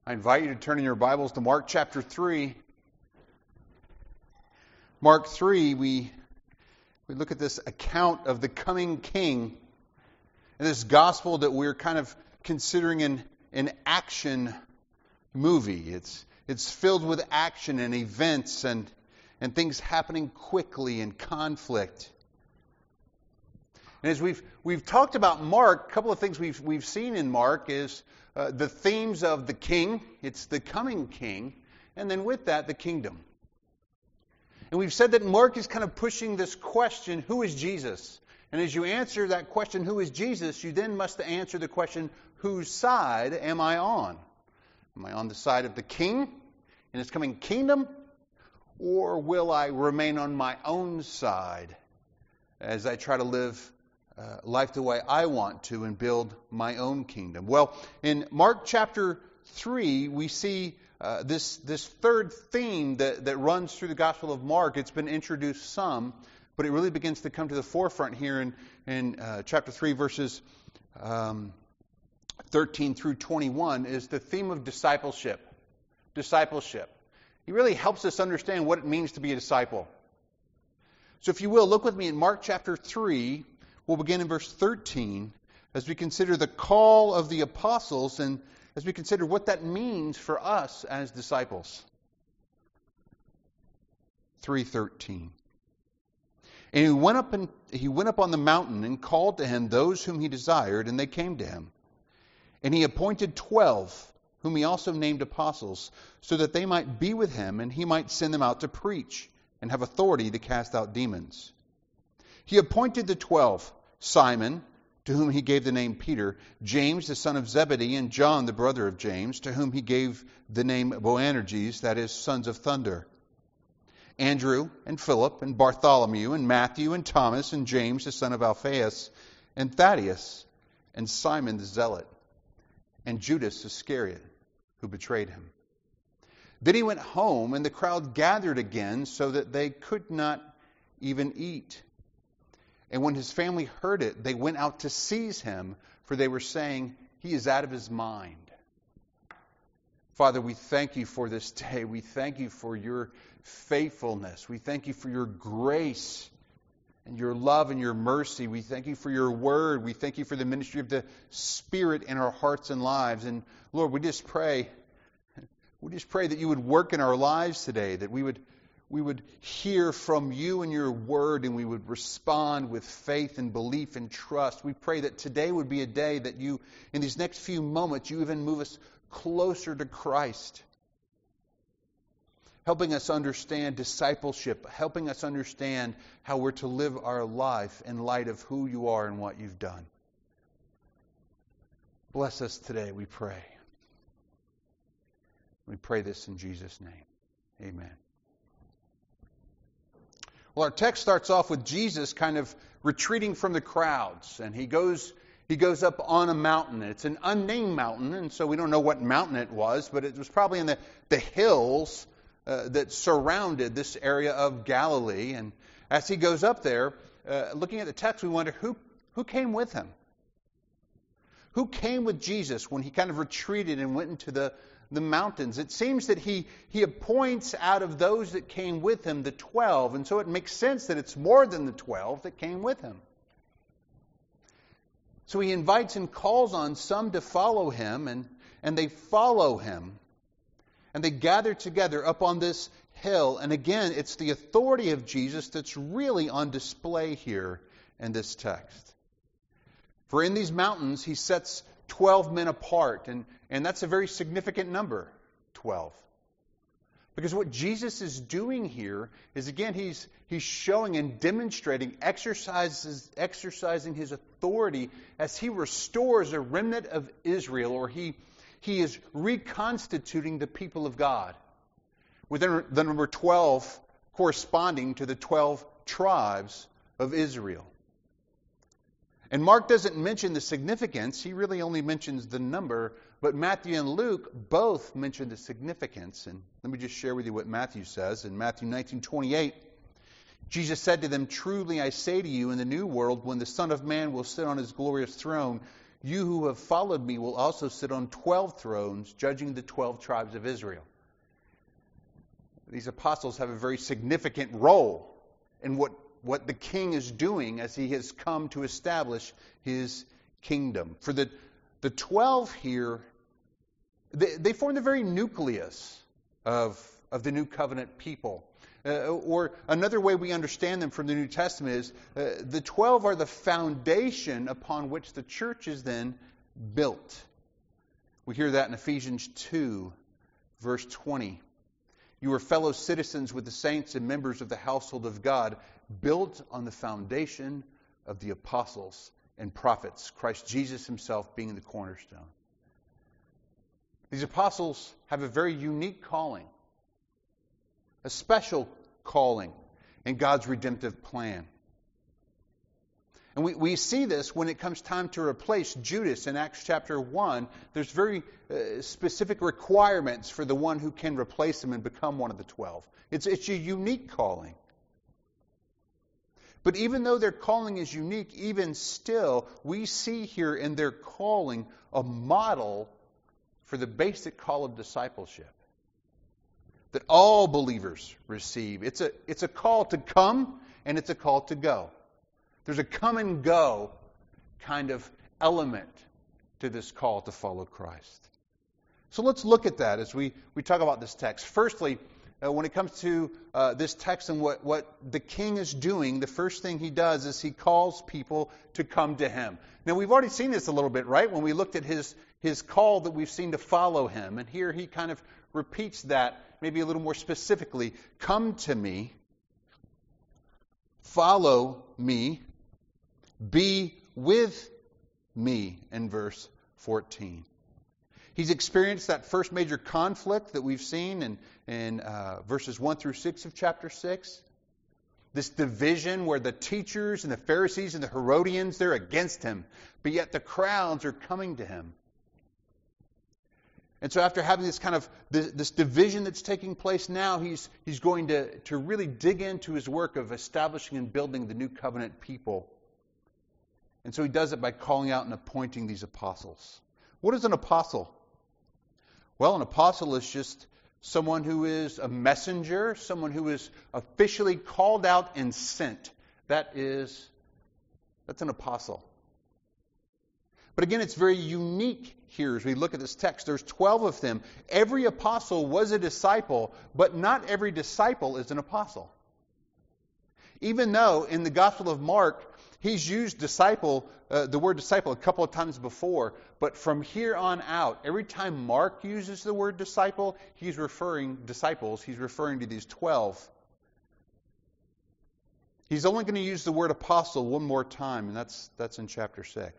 I invite you to turn in your Bibles to Mark chapter 3. Mark 3, we look at this account of the coming king and this gospel that we're kind of considering an action movie. It's filled with action and events and things happening quickly and conflict. And as we've talked about Mark, a couple of things we've seen in Mark is the themes of the king, it's the coming king, and then with that, the kingdom. And we've said that Mark is kind of pushing this question, who is Jesus? And as you answer that question, who is Jesus, you then must answer the question, whose side am I on? Am I on the side of the king in his coming kingdom? Or will I remain on my own side as I try to live life the way I want to and build my own kingdom? Well, in Mark chapter 3, we see this third theme that runs through the Gospel of Mark. It's been introduced some, but it really begins to come to the forefront here in chapter 3, verses 13 through 21, is the theme of discipleship. Discipleship. He really helps us understand what it means to be a disciple. So if you will, look with me in Mark chapter 3. We'll begin in verse 13 as we consider the call of the apostles and as we consider what that means for us as disciples. 3:13. And he went up on the mountain and called to him those whom he desired, and they came to him. And he appointed 12, whom he also named apostles, so that they might be with him, and he might send them out to preach and have authority to cast out demons. He appointed the 12, Simon, to whom he gave the name Peter, James the son of Zebedee, and John the brother of James, to whom he gave the name Boanerges, that is, sons of thunder, Andrew and Philip and Bartholomew and Matthew and Thomas and James the son of Alphaeus and Thaddeus and Simon the Zealot and Judas Iscariot, who betrayed him. Then he went home, and the crowd gathered again so that they could not even eat. And when his family heard it, they went out to seize him, for they were saying, he is out of his mind. Father, we thank you for this day. We thank you for your faithfulness. We thank you for your grace and your love and your mercy. We thank you for your word. We thank you for the ministry of the Spirit in our hearts and lives. And Lord, we just pray that you would work in our lives today, that we would hear from you and your word, and we would respond with faith and belief and trust. We pray that today would be a day that you, in these next few moments, you even move us closer to Christ, helping us understand discipleship, helping us understand how we're to live our life in light of who you are and what you've done. Bless us today, we pray. We pray this in Jesus' name. Amen. Well, our text starts off with Jesus kind of retreating from the crowds, and he goes up on a mountain. It's an unnamed mountain, and so we don't know what mountain it was, but it was probably in the hills that surrounded this area of Galilee. And as he goes up there, looking at the text, we wonder who came with him? Who came with Jesus when he kind of retreated and went into the mountains? It seems that he appoints out of those that came with him the 12, and so it makes sense that it's more than the 12 that came with him. So he invites and calls on some to follow him, and they follow him. And they gather together up on this hill. And again, it's the authority of Jesus that's really on display here in this text. For in these mountains, he sets 12 men apart. And that's a very significant number, 12. Because what Jesus is doing here is, again, he's showing and demonstrating, exercising his authority as he restores a remnant of Israel, or he is reconstituting the people of God, with the number 12 corresponding to the 12 tribes of Israel. And Mark doesn't mention the significance. He really only mentions the number. But Matthew and Luke both mention the significance. And let me just share with you what Matthew says. In Matthew 19:28, Jesus said to them, "Truly I say to you, in the new world, when the Son of Man will sit on his glorious throne, You who have followed me will also sit on 12 thrones, judging the 12 tribes of Israel. These apostles have a very significant role in what the king is doing as he has come to establish his kingdom. For the 12 here, they form the very nucleus of the New Covenant people. Or another way we understand them from the New Testament is the 12 are the foundation upon which the church is then built. We hear that in Ephesians 2, verse 20. You are fellow citizens with the saints and members of the household of God, built on the foundation of the apostles and prophets, Christ Jesus himself being the cornerstone. These apostles have a very unique calling, a special calling in God's redemptive plan. And we see this when it comes time to replace Judas in Acts chapter 1. There's very specific requirements for the one who can replace him and become one of the 12. It's a unique calling. But even though their calling is unique, even still, we see here in their calling a model for the basic call of discipleship that all believers receive. It's a call to come, and it's a call to go. There's a come and go kind of element to this call to follow Christ. So let's look at that as we talk about this text. Firstly, when it comes to this text and what the king is doing, the first thing he does is he calls people to come to him. Now, we've already seen this a little bit, right? When we looked at his call that we've seen to follow him. And here he kind of repeats that maybe a little more specifically. Come to me, follow me, be with me, in verse 14. He's experienced that first major conflict that we've seen in verses 1 through 6 of chapter 6. This division where the teachers and the Pharisees and the Herodians, they're against him, but yet the crowds are coming to him. And so after having this kind of this division that's taking place now, he's going to really dig into his work of establishing and building the new covenant people. And so he does it by calling out and appointing these apostles. What is an apostle? Well, an apostle is just someone who is a messenger, someone who is officially called out and sent. That's an apostle. But again, it's very unique here as we look at this text. There's 12 of them. Every apostle was a disciple, but not every disciple is an apostle. Even though in the Gospel of Mark, he's used the word disciple a couple of times before, but from here on out, every time Mark uses the word disciple, he's referring to these 12. He's only going to use the word apostle one more time, and that's in chapter 6.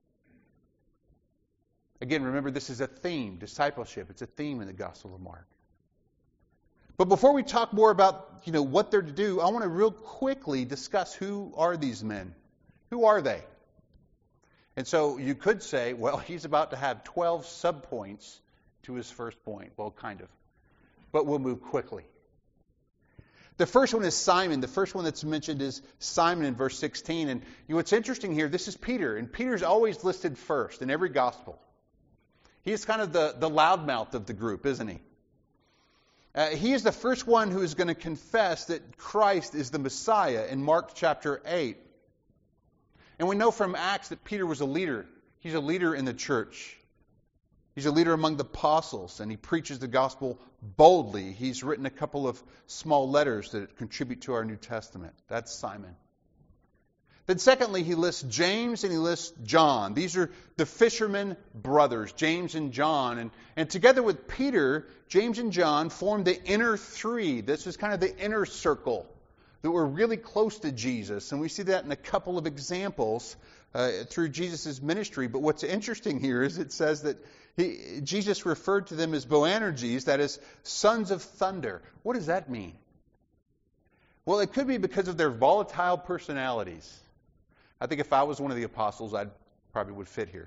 Again, remember, this is a theme, discipleship. It's a theme in the Gospel of Mark. But before we talk more about, what they're to do, I want to real quickly discuss who are these men. Who are they? And so you could say, well, he's about to have 12 subpoints to his first point. Well, kind of. But we'll move quickly. The first one is Simon. The first one that's mentioned is Simon in verse 16. And what's interesting here, this is Peter. And Peter's always listed first in every gospel. He's kind of the loudmouth of the group, isn't he? He is the first one who is going to confess that Christ is the Messiah in Mark chapter 8. And we know from Acts that Peter was a leader. He's a leader in the church. He's a leader among the apostles, and he preaches the gospel boldly. He's written a couple of small letters that contribute to our New Testament. That's Simon. Then secondly, he lists James and he lists John. These are the fishermen brothers, James and John. And together with Peter, James and John form the inner three. This is kind of the inner circle that were really close to Jesus. And we see that in a couple of examples through Jesus' ministry. But what's interesting here is it says that Jesus referred to them as Boanerges, that is, sons of thunder. What does that mean? Well, it could be because of their volatile personalities. I think if I was one of the apostles, I probably would fit here.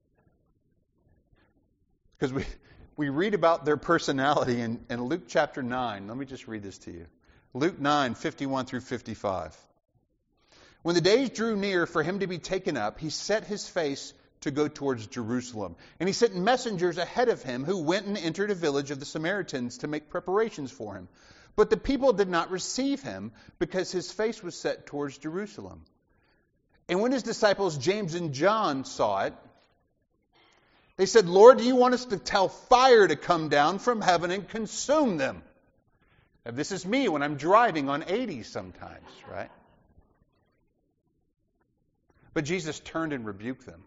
Because we read about their personality in Luke chapter 9. Let me just read this to you. Luke 9, 51 through 55. When the days drew near for him to be taken up, he set his face to go towards Jerusalem. And he sent messengers ahead of him who went and entered a village of the Samaritans to make preparations for him. But the people did not receive him because his face was set towards Jerusalem. And when his disciples James and John saw it, they said, "Lord, do you want us to tell fire to come down from heaven and consume them?" Now, this is me when I'm driving on 80 sometimes, right? But Jesus turned and rebuked them.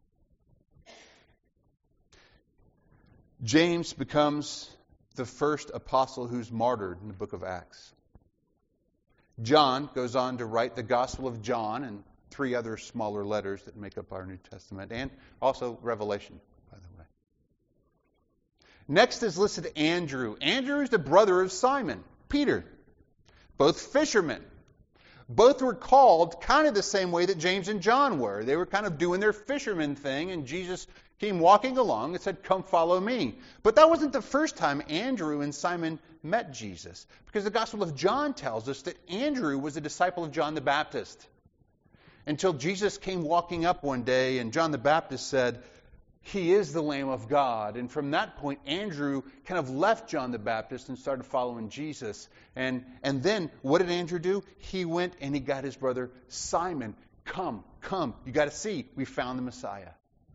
James becomes the first apostle who's martyred in the book of Acts. John goes on to write the Gospel of John and 3 other smaller letters that make up our New Testament, and also Revelation, by the way. Next is listed Andrew. Andrew is the brother of Simon, Peter. Both fishermen. Both were called kind of the same way that James and John were. They were kind of doing their fisherman thing, and Jesus came walking along and said, "Come follow me." But that wasn't the first time Andrew and Simon met Jesus, because the Gospel of John tells us that Andrew was a disciple of John the Baptist. Until Jesus came walking up one day, and John the Baptist said, "He is the Lamb of God." And from that point, Andrew kind of left John the Baptist and started following Jesus. And then, what did Andrew do? He went and he got his brother Simon. Come, you got to see, we found the Messiah.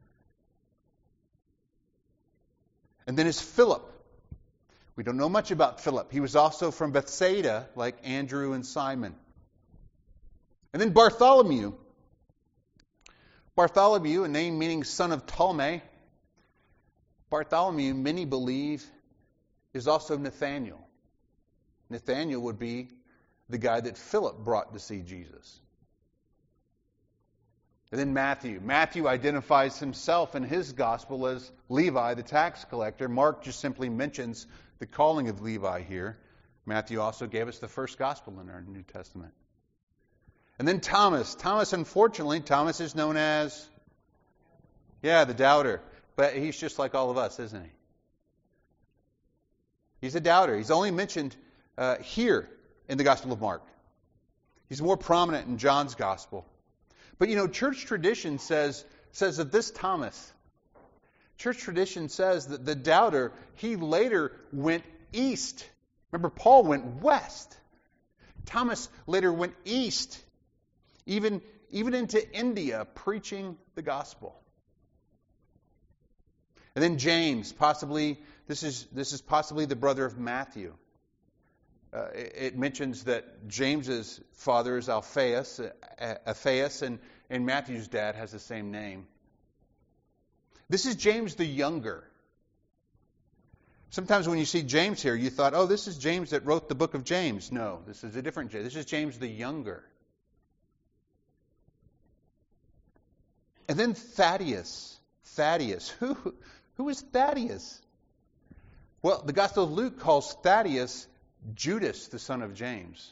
And then is Philip. We don't know much about Philip. He was also from Bethsaida, like Andrew and Simon. And then Bartholomew. Bartholomew, a name meaning son of Ptolemy. Bartholomew, many believe, is also Nathanael. Nathanael would be the guy that Philip brought to see Jesus. And then Matthew. Matthew identifies himself in his gospel as Levi, the tax collector. Mark just simply mentions the calling of Levi here. Matthew also gave us the first gospel in our New Testament. And then Thomas. Unfortunately, Thomas is known as, the doubter. But he's just like all of us, isn't he? He's a doubter. He's only mentioned here in the Gospel of Mark. He's more prominent in John's Gospel. But church tradition says of this Thomas, church tradition says that the doubter, he later went east. Remember, Paul went west. Thomas later went east. Even into India, preaching the gospel. And then James, possibly this is possibly the brother of Matthew. It mentions that James's father is Alphaeus, and Matthew's dad has the same name. This is James the younger. Sometimes when you see James here, you thought, "Oh, this is James that wrote the book of James." No, this is a different James. This is James the younger. And then Thaddeus. Who is Thaddeus? Well, the Gospel of Luke calls Thaddeus Judas, the son of James.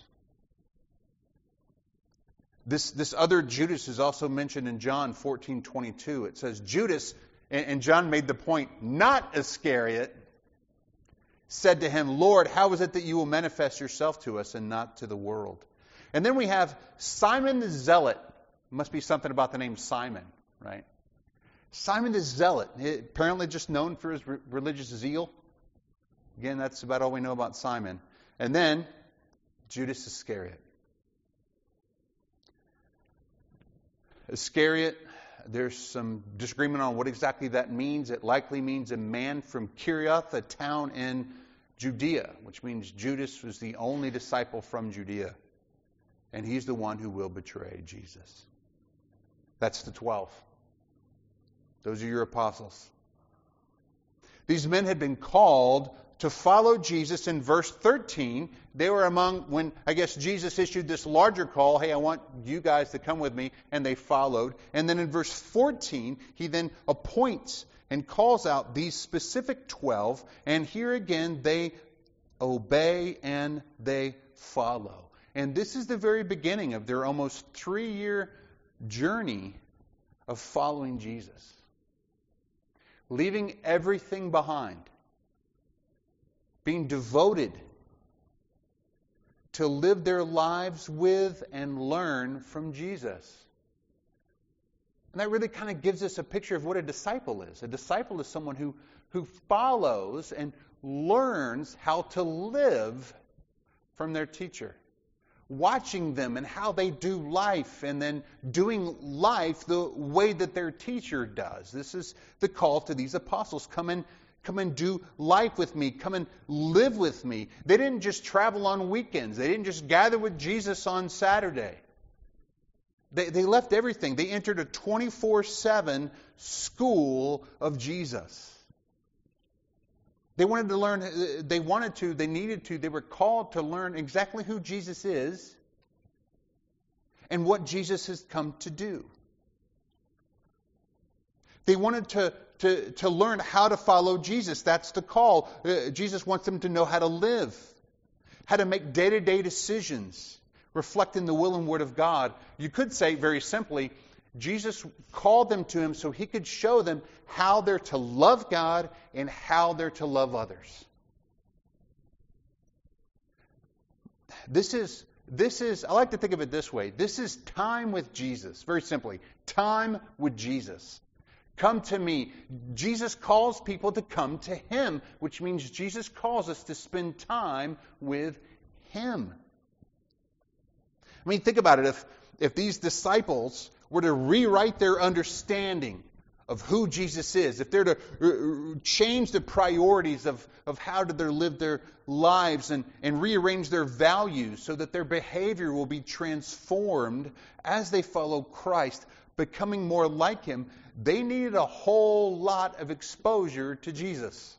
This other Judas is also mentioned in John 14:22. It says Judas, and John made the point, not Iscariot, said to him, "Lord, how is it that you will manifest yourself to us and not to the world?" And then we have Simon the Zealot. Must be something about the name Simon, right? Simon the Zealot, apparently just known for his religious zeal. Again, that's about all we know about Simon. And then Judas Iscariot. Iscariot, there's some disagreement on what exactly that means. It likely means a man from Kirioth, a town in Judea, which means Judas was the only disciple from Judea. And he's the one who will betray Jesus. That's the 12. Those are your apostles. These men had been called to follow Jesus in verse 13. They were among, when I guess Jesus issued this larger call, "Hey, I want you guys to come with me," and they followed. And then in verse 14, he then appoints and calls out these specific 12, and here again they obey and they follow. And this is the very beginning of their almost 3-year journey of following Jesus. Leaving everything behind. Being devoted to live their lives with and learn from Jesus. And that really kind of gives us a picture of what a disciple is. A disciple is someone who follows and learns how to live from their teacher. Watching them and how they do life, and then doing life the way that their teacher does. This is the call to these apostles. Come and do life with me. Come and live with me. They didn't just travel on weekends. They didn't just gather with Jesus on Saturday. They left everything. They entered a 24/7 school of Jesus. They wanted to learn, they needed to, they were called to learn exactly who Jesus is and what Jesus has come to do. They wanted to learn how to follow Jesus. That's the call. Jesus wants them to know how to live, how to make day-to-day decisions, reflecting the will and word of God. You could say very simply, Jesus called them to him so he could show them how they're to love God and how they're to love others. This is, I like to think of it this way. This is time with Jesus. Very simply, time with Jesus. Come to me. Jesus calls people to come to him, which means Jesus calls us to spend time with him. I mean, think about it. If these disciples were to rewrite their understanding of who Jesus is, if they're to change the priorities of how do they live their lives and rearrange their values so that their behavior will be transformed as they follow Christ, becoming more like him, they needed a whole lot of exposure to Jesus.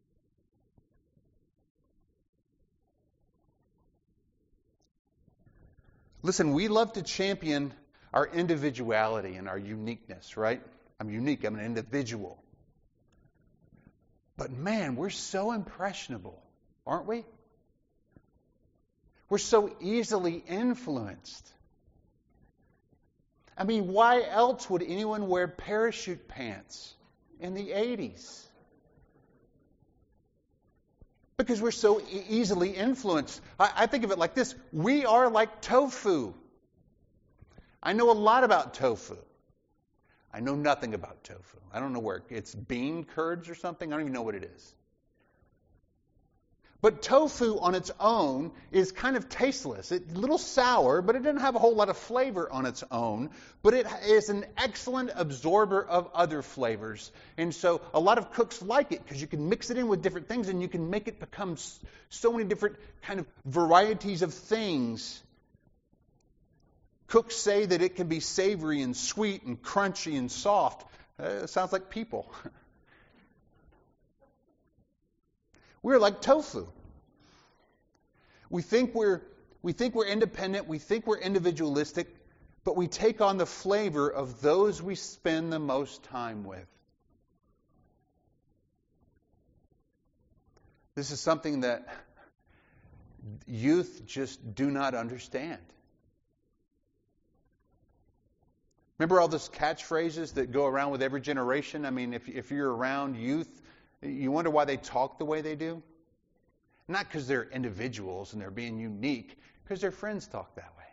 Listen, we love to champion our individuality and our uniqueness, right? I'm unique, I'm an individual. But man, we're so impressionable, aren't we? We're so easily influenced. I mean, why else would anyone wear parachute pants in the 80s? Because we're so easily influenced. I think of it like this. We are like tofu. I know a lot about tofu. I know nothing about tofu. I don't know where it's bean curds or something. I don't even know what it is. But tofu on its own is kind of tasteless. It's a little sour, but it doesn't have a whole lot of flavor on its own. But it is an excellent absorber of other flavors. And so a lot of cooks like it because you can mix it in with different things and you can make it become so many different kind of varieties of things. Cooks say that it can be savory and sweet and crunchy and soft. It sounds like people. We're like tofu. We think we're independent, we think we're individualistic, but we take on the flavor of those we spend the most time with. This is something that youth just do not understand. Remember all those catchphrases that go around with every generation? I mean, if you're around youth, you wonder why they talk the way they do? Not because they're individuals and they're being unique, because their friends talk that way.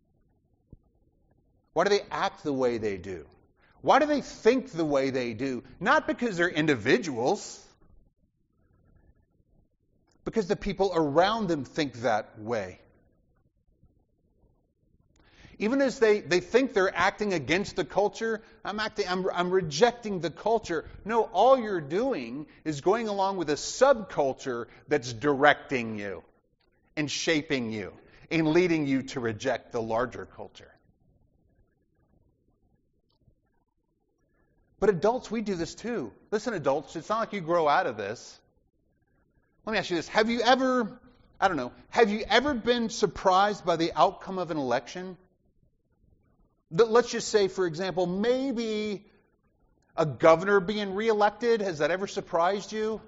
Why do they act the way they do? Why do they think the way they do? Not because they're individuals, because the people around them think that way. Even as they think they're acting against the culture, I'm rejecting the culture. No, all you're doing is going along with a subculture that's directing you and shaping you and leading you to reject the larger culture. But adults, we do this too. Listen, adults, it's not like you grow out of this. Let me ask you this. Have you ever been surprised by the outcome of an election? Let's just say, for example, maybe a governor being reelected. Has that ever surprised you?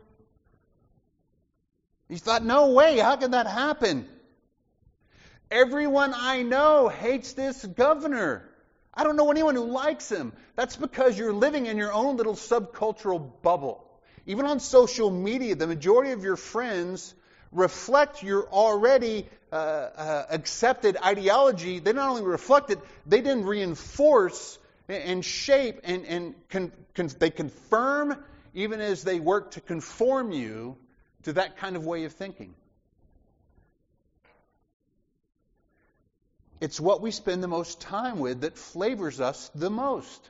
You thought, no way, how can that happen? Everyone I know hates this governor. I don't know anyone who likes him. That's because you're living in your own little subcultural bubble. Even on social media, the majority of your friends reflect your already accepted ideology. They not only reflect it, they then reinforce and shape and they confirm even as they work to conform you to that kind of way of thinking. It's what we spend the most time with that flavors us the most.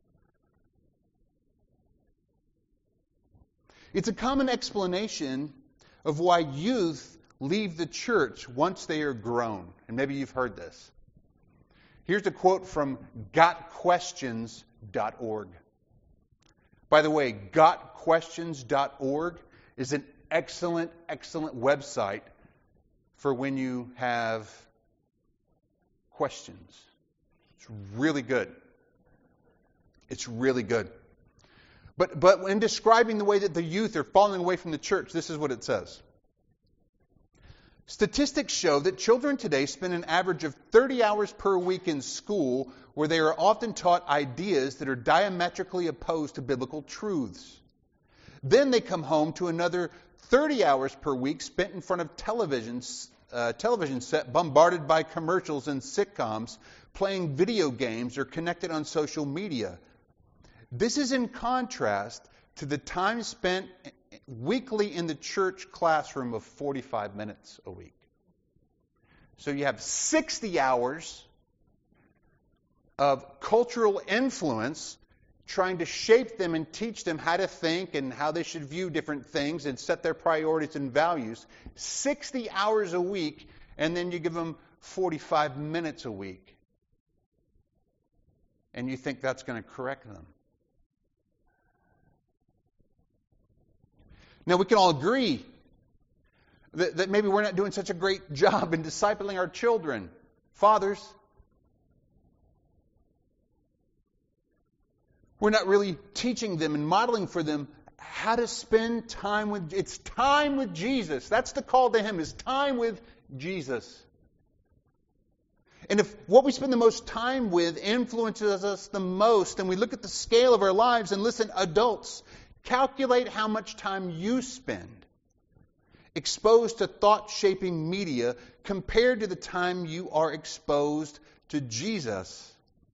It's a common explanation of why youth leave the church once they are grown. And maybe you've heard this. Here's a quote from gotquestions.org. By the way, gotquestions.org is an excellent website for when you have questions. It's really good. It's really good. But in describing the way that the youth are falling away from the church, this is what it says. Statistics show that children today spend an average of 30 hours per week in school, where they are often taught ideas that are diametrically opposed to biblical truths. Then they come home to another 30 hours per week spent in front of television set bombarded by commercials and sitcoms, playing video games or connected on social media. This is in contrast to the time spent weekly in the church classroom of 45 minutes a week. So you have 60 hours of cultural influence trying to shape them and teach them how to think and how they should view different things and set their priorities and values. 60 hours a week, and then you give them 45 minutes a week. And you think that's going to correct them. Now, we can all agree that maybe we're not doing such a great job in discipling our children. Fathers, we're not really teaching them and modeling for them how to spend time with... It's time with Jesus. That's the call to Him, is time with Jesus. And if what we spend the most time with influences us the most, and we look at the scale of our lives, and listen, adults, calculate how much time you spend exposed to thought-shaping media compared to the time you are exposed to Jesus.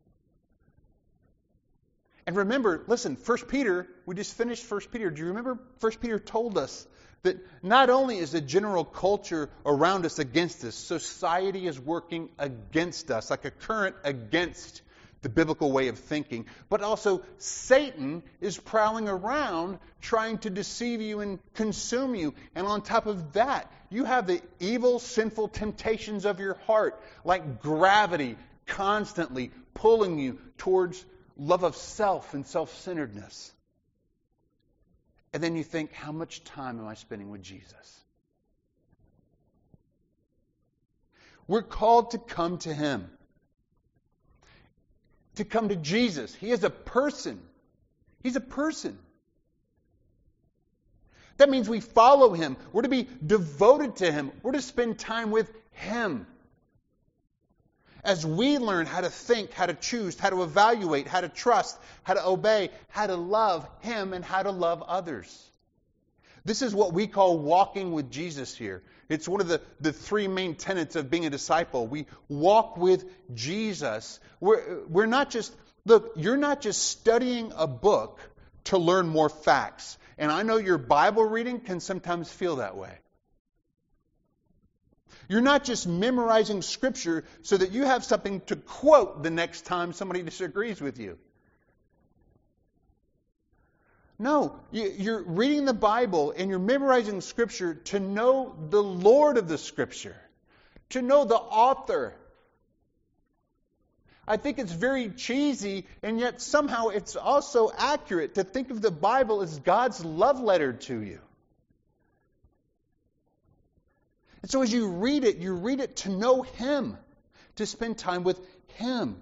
And remember, listen, 1 Peter, we just finished 1 Peter. Do you remember 1 Peter told us that not only is the general culture around us against us, society is working against us, like a current against the biblical way of thinking, but also Satan is prowling around trying to deceive you and consume you. And on top of that, you have the evil, sinful temptations of your heart, like gravity, constantly pulling you towards love of self and self-centeredness. And then you think, how much time am I spending with Jesus? We're called to come to Him. To come to Jesus. He is a person. He's a person. That means we follow Him. We're to be devoted to Him. We're to spend time with Him. As we learn how to think, how to choose, how to evaluate, how to trust, how to obey, how to love Him, and how to love others. This is what we call walking with Jesus here. It's one of the three main tenets of being a disciple. We walk with Jesus. We're not just, look, you're not just studying a book to learn more facts. And I know your Bible reading can sometimes feel that way. You're not just memorizing Scripture so that you have something to quote the next time somebody disagrees with you. No, you're reading the Bible and you're memorizing Scripture to know the Lord of the Scripture, to know the author. I think it's very cheesy, and yet somehow it's also accurate to think of the Bible as God's love letter to you. And so as you read it to know Him, to spend time with Him.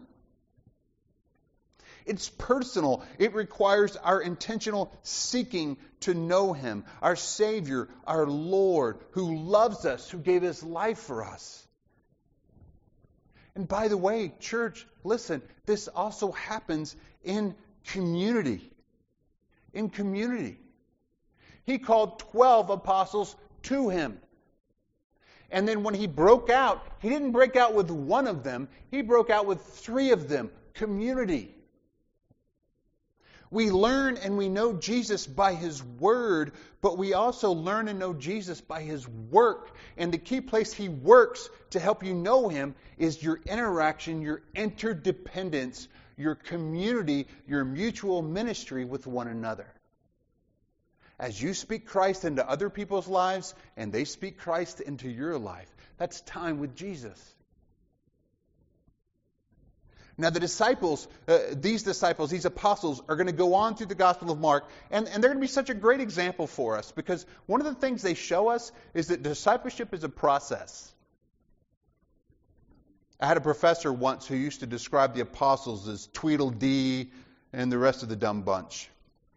It's personal. It requires our intentional seeking to know Him, our Savior, our Lord, who loves us, who gave His life for us. And by the way, church, listen, this also happens in community. In community. He called 12 apostles to Him. And then when He broke out, He didn't break out with one of them. He broke out with 3 of them. Community. We learn and we know Jesus by His Word, but we also learn and know Jesus by His work. And the key place He works to help you know Him is your interaction, your interdependence, your community, your mutual ministry with one another. As you speak Christ into other people's lives and they speak Christ into your life, that's time with Jesus. Now the disciples, these apostles, are going to go on through the Gospel of Mark, and they're going to be such a great example for us, because one of the things they show us is that discipleship is a process. I had a professor once who used to describe the apostles as Tweedledee and the rest of the dumb bunch.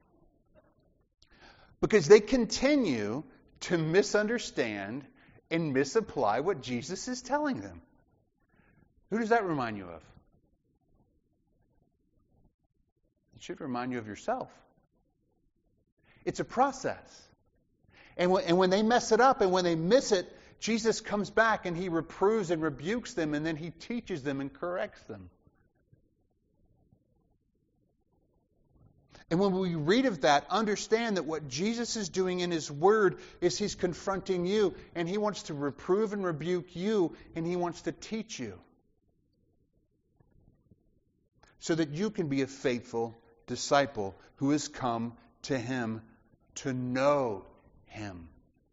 Because they continue to misunderstand and misapply what Jesus is telling them. Who does that remind you of? It should remind you of yourself. It's a process. And when they mess it up and when they miss it, Jesus comes back and He reproves and rebukes them, and then He teaches them and corrects them. And when we read of that, understand that what Jesus is doing in His Word is He's confronting you, and He wants to reprove and rebuke you, and He wants to teach you, so that you can be a faithful disciple who has come to Him to know Him.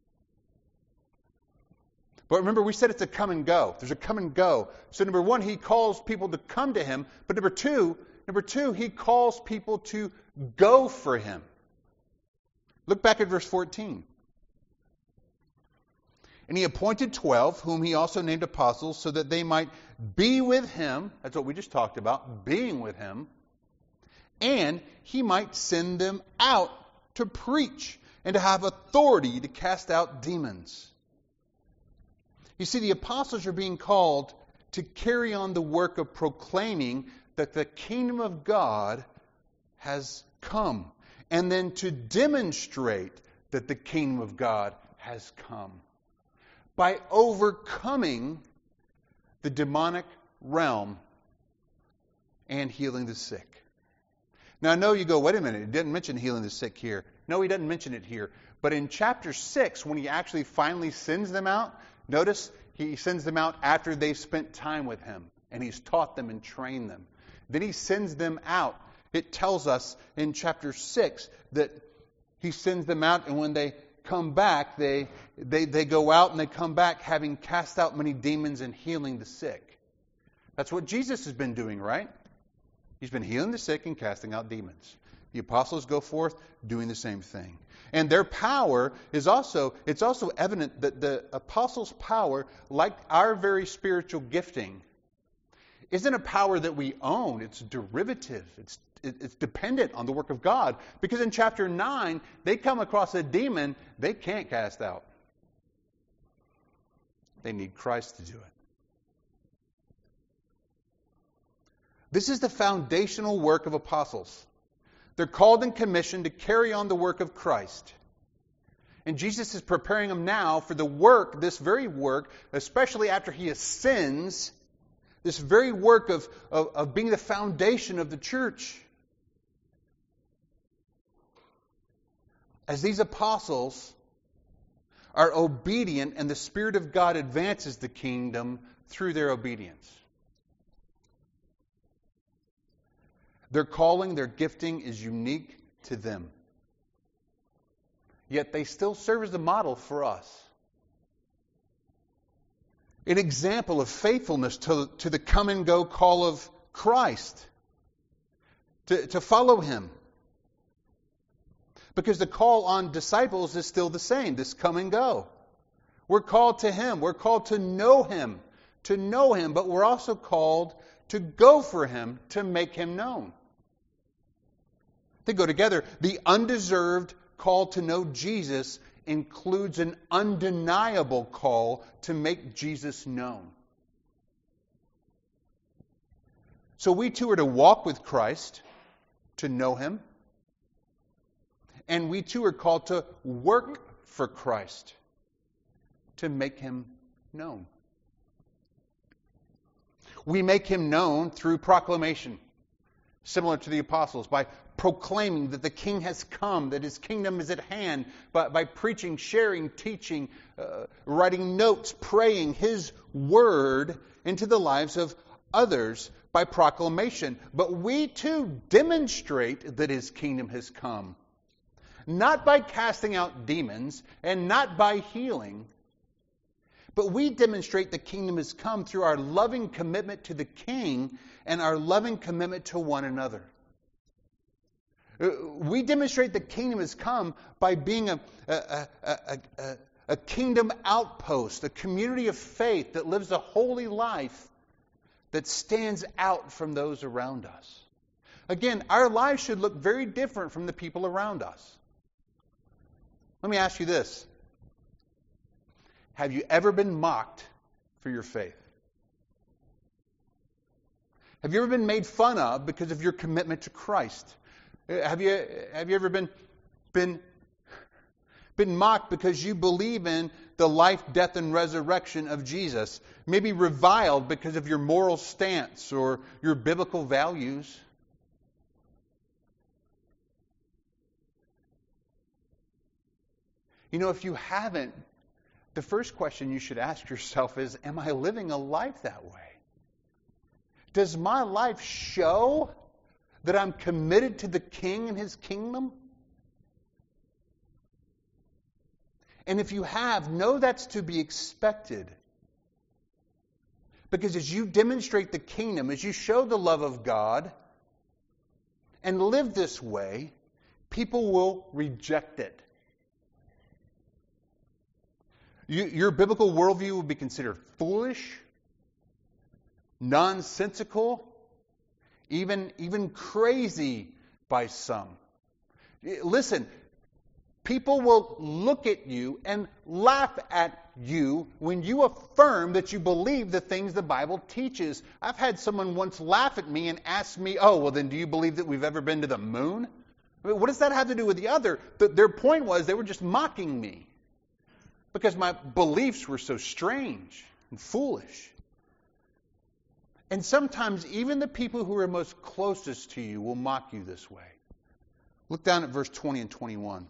But remember, we said it's a come and go. There's a come and go. So number one, He calls people to come to Him. But number two, He calls people to go for Him. Look back at verse 14. And He appointed 12, whom He also named apostles, so that they might be with Him. That's what we just talked about, being with Him. And He might send them out to preach and to have authority to cast out demons. You see, the apostles are being called to carry on the work of proclaiming that the kingdom of God has come, and then to demonstrate that the kingdom of God has come by overcoming the demonic realm and healing the sick. Now, I know you go, wait a minute, He didn't mention healing the sick here. No, He doesn't mention it here. But in chapter 6, when He actually finally sends them out, notice He sends them out after they've spent time with Him, and He's taught them and trained them. Then He sends them out. It tells us in chapter 6 that He sends them out, and when they come back, they go out and they come back having cast out many demons and healing the sick. That's what Jesus has been doing, right? He's been healing the sick and casting out demons. The apostles go forth doing the same thing. And their power is also evident that the apostles' power, like our very spiritual gifting, isn't a power that we own. It's derivative. It's dependent on the work of God. Because in chapter 9, they come across a demon they can't cast out. They need Christ to do it. This is the foundational work of apostles. They're called and commissioned to carry on the work of Christ. And Jesus is preparing them now for the work, this very work, especially after He ascends, this very work of being the foundation of the church. As these apostles are obedient, and the Spirit of God advances the kingdom through their obedience. Their calling, their gifting is unique to them. Yet they still serve as a model for us. An example of faithfulness to the come and go call of Christ. To follow Him. Because the call on disciples is still the same, this come and go. We're called to Him. We're called to know Him. But we're also called to go for Him, to make Him known. They go together. The undeserved call to know Jesus includes an undeniable call to make Jesus known. So we too are to walk with Christ, to know Him. And we too are called to work for Christ, to make Him known. We make Him known through proclamation. similar to the apostles, by proclaiming that the King has come, that his kingdom is at hand, by preaching, sharing, teaching, writing notes, praying his word into the lives of others by proclamation. But we too demonstrate that his kingdom has come, not by casting out demons and not by healing, but we demonstrate the kingdom has come through our loving commitment to the King and our loving commitment to one another. We demonstrate the kingdom has come by being a kingdom outpost, a community of faith that lives a holy life that stands out from those around us. Again, our lives should look very different from the people around us. Let me ask you this. Have you ever been mocked for your faith? Have you ever been made fun of because of your commitment to Christ? Have you ever been mocked because you believe in the life, death, and resurrection of Jesus? Maybe reviled because of your moral stance or your biblical values? You know, if you haven't, the first question you should ask yourself is, am I living a life that way? Does my life show that I'm committed to the King and his kingdom? And if you have, know that's to be expected. Because as you demonstrate the kingdom, as you show the love of God and live this way, people will reject it. Your biblical worldview will be considered foolish, nonsensical, even crazy by some. Listen, people will look at you and laugh at you when you affirm that you believe the things the Bible teaches. I've had someone once laugh at me and ask me, oh, well then do you believe that we've ever been to the moon? I mean, what does that have to do with the other? Their point was they were just mocking me because my beliefs were so strange and foolish. And sometimes even the people who are most closest to you will mock you this way. Look down at verse 20 and 21.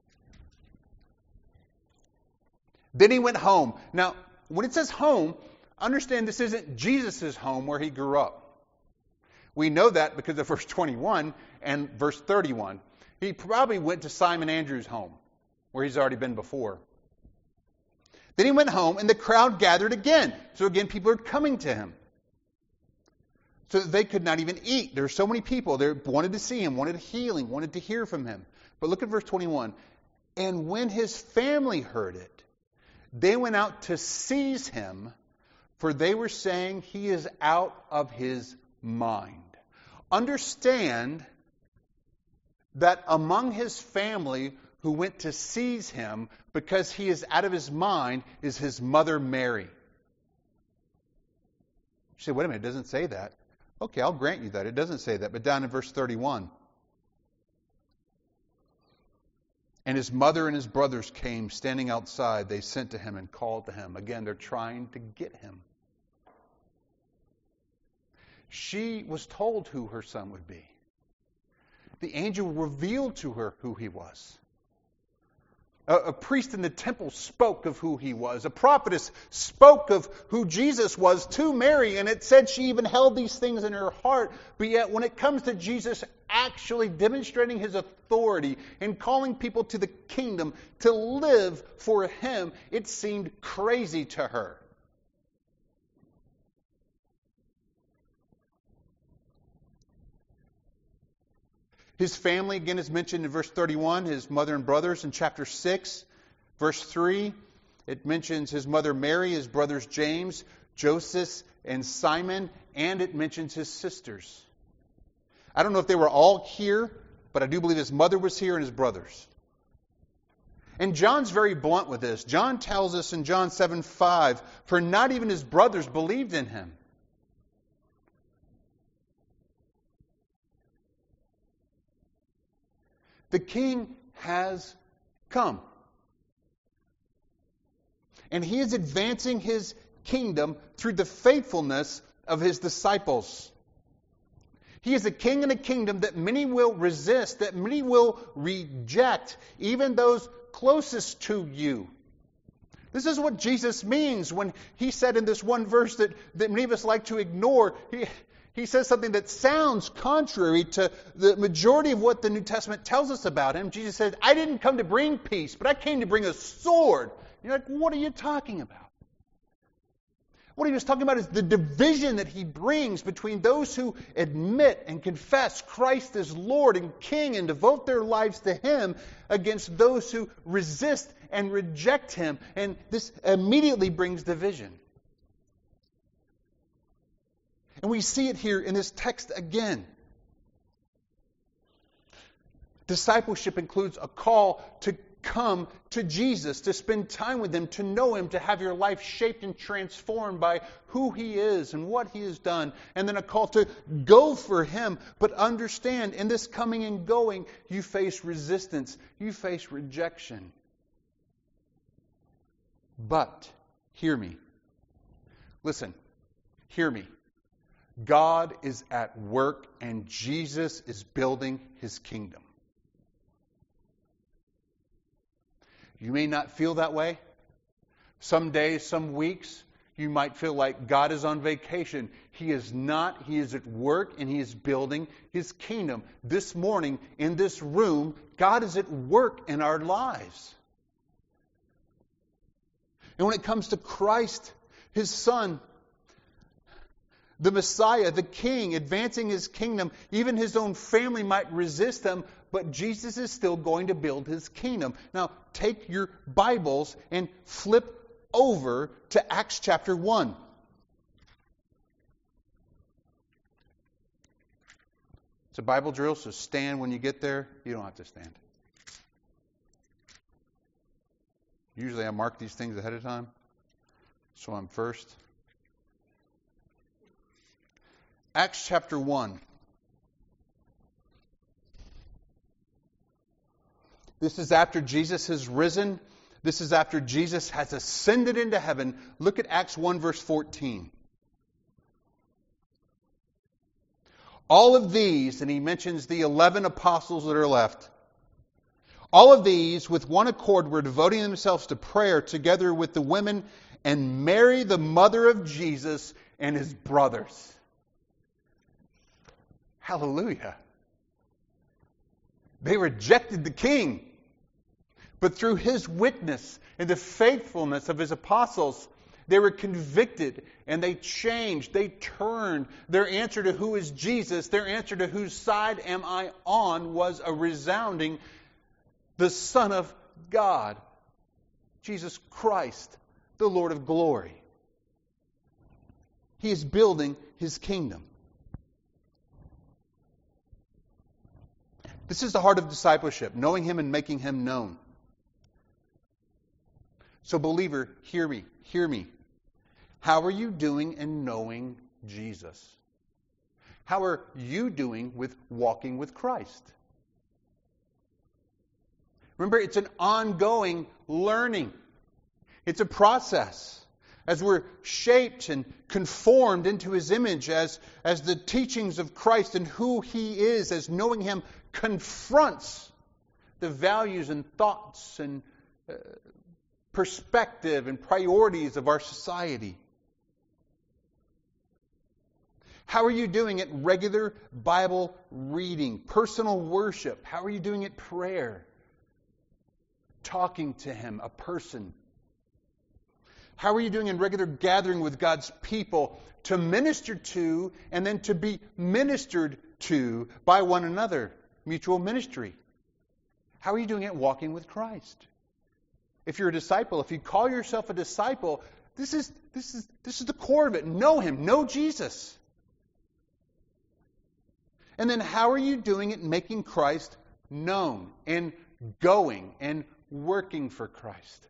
Then he went home. Now, when it says home, understand this isn't Jesus' home where he grew up. We know that because of verse 21 and verse 31. He probably went to Simon Andrew's home, where he's already been before. Then he went home, and the crowd gathered again. So again, people are coming to him. So that they could not even eat. There were so many people. They wanted to see him, wanted healing, wanted to hear from him. But look at verse 21. And when his family heard it, they went out to seize him, for they were saying he is out of his mind. Understand that among his family who went to seize him because he is out of his mind is his mother Mary. You say, wait a minute, it doesn't say that. Okay, I'll grant you that. It doesn't say that. But down in verse 31. And his mother and his brothers came, standing outside. They sent to him and called to him. Again, they're trying to get him. She was told who her son would be. The angel revealed to her who he was. A priest in the temple spoke of who he was. A prophetess spoke of who Jesus was to Mary, and it said she even held these things in her heart. But yet when it comes to Jesus actually demonstrating his authority and calling people to the kingdom to live for him, it seemed crazy to her. His family, again, is mentioned in verse 31, his mother and brothers. In chapter 6, verse 3, it mentions his mother Mary, his brothers James, Joseph, and Simon, and it mentions his sisters. I don't know if they were all here, but I do believe his mother was here and his brothers. And John's very blunt with this. John tells us in John 7:5, for not even his brothers believed in him. The King has come. And he is advancing his kingdom through the faithfulness of his disciples. He is a king in a kingdom that many will resist, that many will reject, even those closest to you. This is what Jesus means when he said in this one verse that many of us like to ignore. He says something that sounds contrary to the majority of what the New Testament tells us about him. Jesus said, I didn't come to bring peace, but I came to bring a sword. You're like, what are you talking about? What he was talking about is the division that he brings between those who admit and confess Christ as Lord and King and devote their lives to him against those who resist and reject him. And this immediately brings division. And we see it here in this text again. Discipleship includes a call to come to Jesus, to spend time with him, to know him, to have your life shaped and transformed by who he is and what he has done. And then a call to go for him. But understand, in this coming and going, you face resistance. You face rejection. But, hear me. Listen, hear me. God is at work and Jesus is building his kingdom. You may not feel that way. Some days, some weeks, you might feel like God is on vacation. He is not. He is at work and he is building his kingdom. This morning, in this room, God is at work in our lives. And when it comes to Christ, his Son, the Messiah, the King, advancing his kingdom, even his own family might resist him, but Jesus is still going to build his kingdom. Now, take your Bibles and flip over to Acts chapter 1. It's a Bible drill, so stand when you get there. You don't have to stand. Usually I mark these things ahead of time, so I'm first. Acts chapter 1. This is after Jesus has risen. This is after Jesus has ascended into heaven. Look at Acts 1 verse 14. All of these, and he mentions the 11 apostles that are left, all of these with one accord were devoting themselves to prayer together with the women and Mary, the mother of Jesus, and his brothers. Hallelujah. They rejected the king. But through his witness and the faithfulness of his apostles, they were convicted and they changed. They turned. Their answer to who is Jesus, their answer to whose side am I on, was a resounding, the Son of God, Jesus Christ, the Lord of glory. He is building his kingdom. This is the heart of discipleship, knowing him and making him known. So believer, hear me. How are you doing in knowing Jesus? How are you doing with walking with Christ? Remember, it's an ongoing learning. It's a process. As we're shaped and conformed into his image, as the teachings of Christ and who he is, as knowing him confronts the values and thoughts and perspective and priorities of our society. How are you doing at regular Bible reading, personal worship? How are you doing at prayer? Talking to him, a person. How are you doing in regular gathering with God's people to minister to and then to be ministered to by one another? Mutual ministry. How are you doing at walking with Christ? If you're a disciple, if you call yourself a disciple, this is the core of it. Know him. Know Jesus. And then how are you doing at making Christ known and going and working for Christ?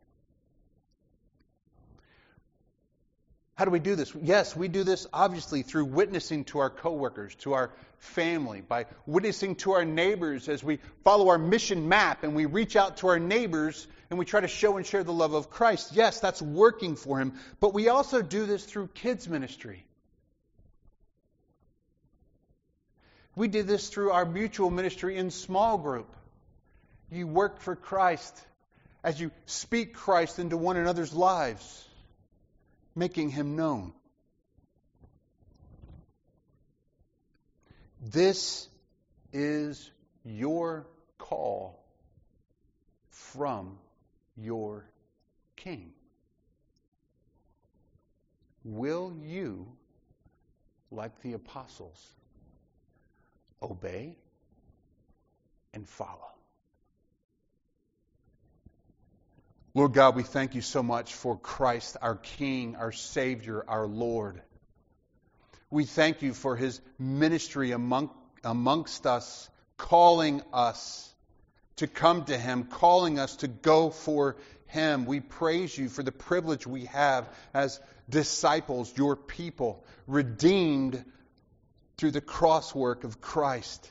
How do we do this? Yes, we do this obviously through witnessing to our coworkers, to our family, by witnessing to our neighbors as we follow our mission map and we reach out to our neighbors and we try to show and share the love of Christ. Yes, that's working for him. But we also do this through kids ministry. We did this through our mutual ministry in small group. You work for Christ as you speak Christ into one another's lives, making Him known. This is your call from your King. Will you, like the apostles, obey and follow? Lord God, we thank you so much for Christ, our King, our Savior, our Lord. We thank you for His ministry amongst us, calling us to come to Him, calling us to go for Him. We praise you for the privilege we have as disciples, your people, redeemed through the cross work of Christ,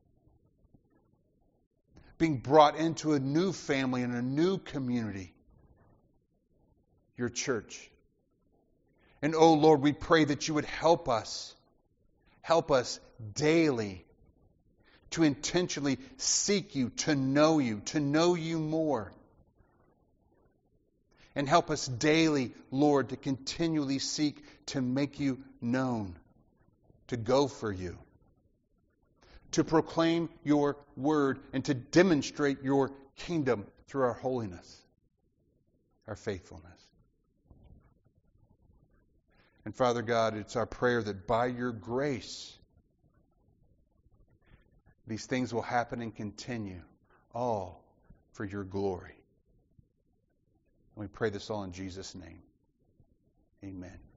being brought into a new family and a new community, your church. And oh Lord, we pray that you would help us daily to intentionally seek you, to know you more. And help us daily, Lord, to continually seek to make you known, to go for you, to proclaim your word, and to demonstrate your kingdom through our holiness, our faithfulness. And Father God, it's our prayer that by your grace, these things will happen and continue, all for your glory. And we pray this all in Jesus' name. Amen.